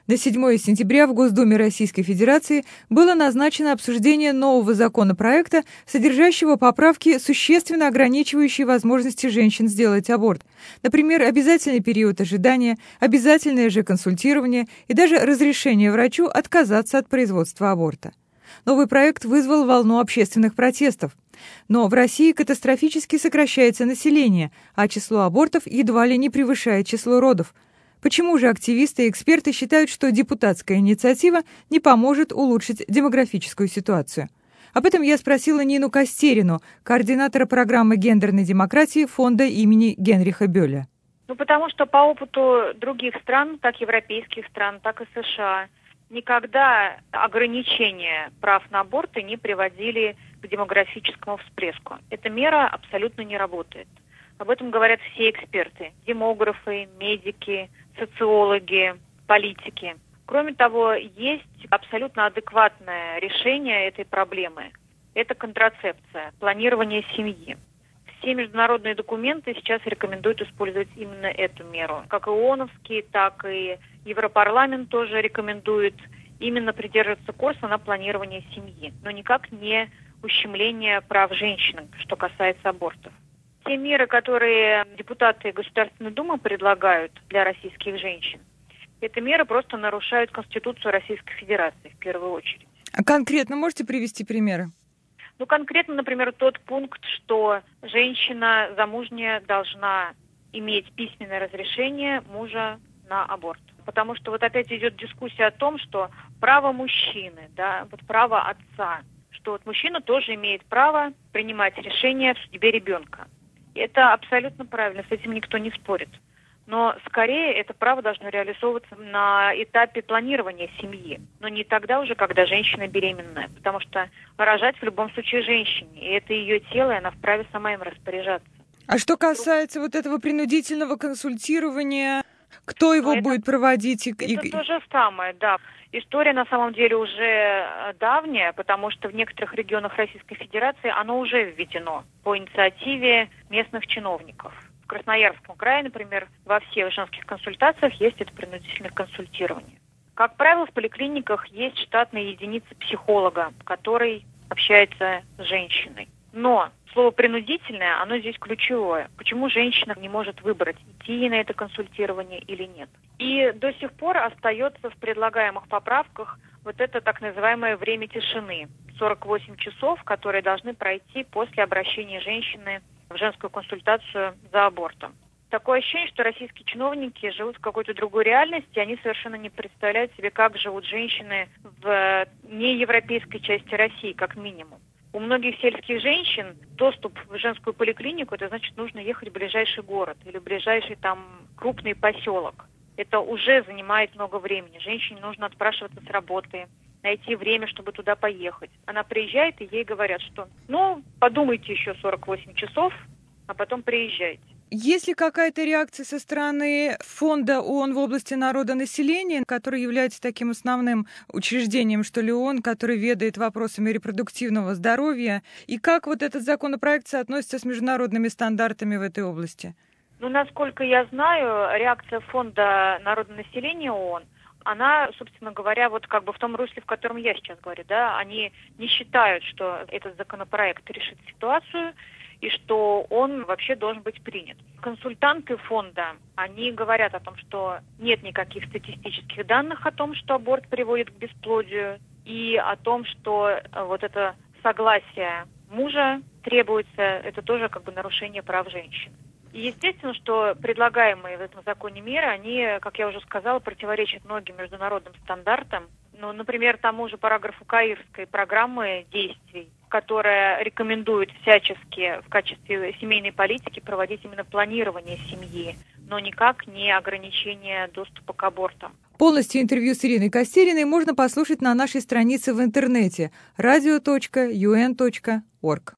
На 7 сентября в Госдуме Российской Федерации было назначено обсуждение нового законопроекта, содержащего поправки, существенно ограничивающие возможности женщин сделать аборт. Например, обязательный период ожидания, обязательное же консультирование и даже разрешение врачу отказаться от производства аборта. Новый проект вызвал волну общественных протестов. Но в России катастрофически сокращается население, а число абортов едва ли не превышает число родов. Почему же активисты и эксперты считают, что депутатская инициатива не поможет улучшить демографическую ситуацию? Об этом я спросила Нину Костерину, координатора программы гендерной демократии фонда имени Генриха Бёля. Потому что по опыту других стран, как европейских стран, так и США, никогда ограничения прав на аборты не приводили к демографическому всплеску. Эта мера абсолютно не работает. Об этом говорят все эксперты, демографы, медики, социологи, политики. Кроме того, есть абсолютно адекватное решение этой проблемы. Это контрацепция, планирование семьи. Все международные документы сейчас рекомендуют использовать именно эту меру. Как и ООНовские, так и Европарламент тоже рекомендует именно придерживаться курса на планирование семьи, но никак не ущемление прав женщин, что касается абортов. Те меры, которые депутаты Государственной Думы предлагают для российских женщин, эти меры просто нарушают Конституцию Российской Федерации в первую очередь. А конкретно можете привести примеры? Конкретно, например, тот пункт, что женщина замужняя должна иметь письменное разрешение мужа на аборт. Потому что опять идет дискуссия о том, что право мужчины, право отца, что мужчина тоже имеет право принимать решения в судьбе ребенка. Это абсолютно правильно, с этим никто не спорит. Но скорее это право должно реализовываться на этапе планирования семьи, но не тогда уже, когда женщина беременная, потому что рожать в любом случае женщине, и это ее тело, и она вправе сама им распоряжаться. А что касается этого принудительного консультирования, кто его будет проводить? Это то же самое, да. История на самом деле уже давняя, потому что в некоторых регионах Российской Федерации оно уже введено по инициативе местных чиновников. В Красноярском крае, например, во всех женских консультациях есть это принудительное консультирование. Как правило, в поликлиниках есть штатная единица психолога, который общается с женщиной. Но слово «принудительное», оно здесь ключевое. Почему женщина не может выбрать, идти на это консультирование или нет? И до сих пор остается в предлагаемых поправках это так называемое время тишины. 48 часов, которые должны пройти после обращения женщины в женскую консультацию за абортом. Такое ощущение, что российские чиновники живут в какой-то другой реальности, они совершенно не представляют себе, как живут женщины в неевропейской части России, как минимум. У многих сельских женщин доступ в женскую поликлинику, это значит, нужно ехать в ближайший город или в ближайший крупный поселок. Это уже занимает много времени. Женщине нужно отпрашиваться с работы, найти время, чтобы туда поехать. Она приезжает, и ей говорят, что подумайте еще 48 часов, а потом приезжайте. Есть ли какая-то реакция со стороны фонда ООН в области народонаселения, который является таким основным учреждением, ООН, который ведает вопросами репродуктивного здоровья? И как этот законопроект соотносится с международными стандартами в этой области? Насколько я знаю, реакция фонда народонаселения ООН, она, собственно говоря, в том русле, в котором я сейчас говорю, они не считают, что этот законопроект решит ситуацию, и что он вообще должен быть принят. Консультанты фонда, они говорят о том, что нет никаких статистических данных о том, что аборт приводит к бесплодию, и о том, что это согласие мужа требуется, это тоже нарушение прав женщин. И естественно, что предлагаемые в этом законе меры, они, как я уже сказала, противоречат многим международным стандартам. Например, тому же параграфу Каирской программы действий, которая рекомендует всячески в качестве семейной политики проводить именно планирование семьи, но никак не ограничение доступа к абортам. Полностью интервью с Ириной Костериной можно послушать на нашей странице в интернете radio.un.org.